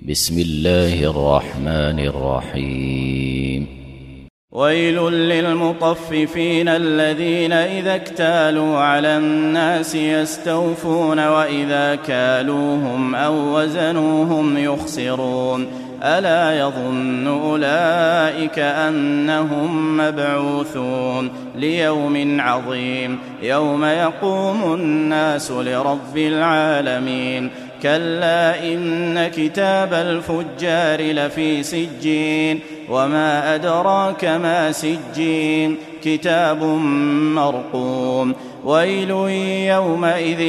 بسم الله الرحمن الرحيم. ويل للمطففين الذين إذا اكتالوا على الناس يستوفون وإذا كالوهم أو وزنوهم يخسرون ألا يظن أولئك أنهم مبعوثون ليوم عظيم يوم يقوم الناس لرب العالمين كلا إن كتاب الفجار لفي سجين وما أدراك ما سجين كتاب مرقوم ويل يومئذ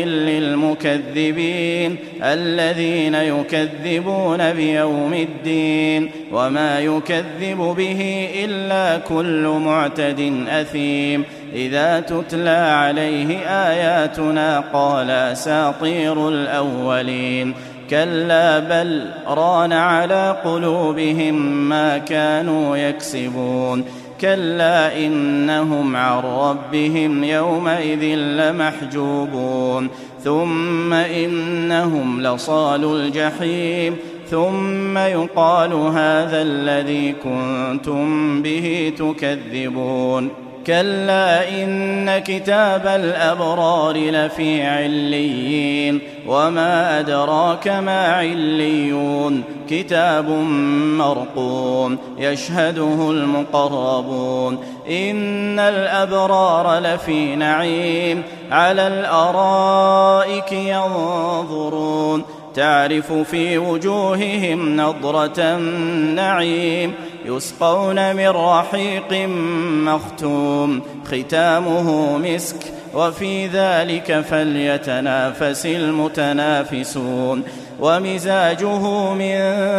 للمكذبين الذين يكذبون بيوم الدين وما يكذب به إلا كل معتد أثيم إذا تتلى عليه آياتنا قال أساطير الأولين كلا بل ران على قلوبهم ما كانوا يكسبون كلا إنهم عن ربهم يومئذ لمحجوبون ثم إنهم لصالو الجحيم ثم يقال هذا الذي كنتم به تكذبون كلا إن كتاب الأبرار لفي عليين وما أدراك ما عليون كتاب مرقوم يشهده المقربون إن الأبرار لفي نعيم على الأرائك ينظرون تعرف في وجوههم نضرة النعيم يسقون من رحيق مختوم ختامه مسك وفي ذلك فليتنافس المتنافسون ومزاجه من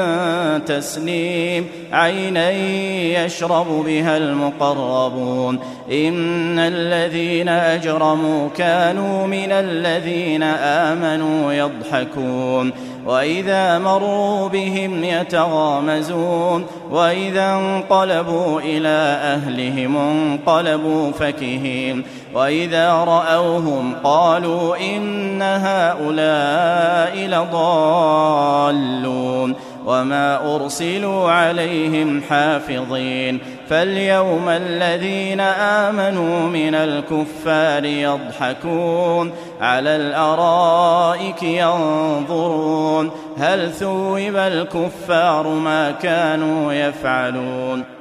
تسنيم عينا يشرب بها المقربون إن الذين أجرموا كانوا من الذين آمنوا يضحكون وإذا مروا بهم يتغامزون وإذا انقلبوا إلى أهلهم انقلبوا فكهين وإذا رأوهم قالوا إن هؤلاء لضالون وما أرسلوا عليهم حافظين فاليوم الذين آمنوا من الكفار يضحكون على الأرائك ينظرون هل ثوب الكفار ما كانوا يفعلون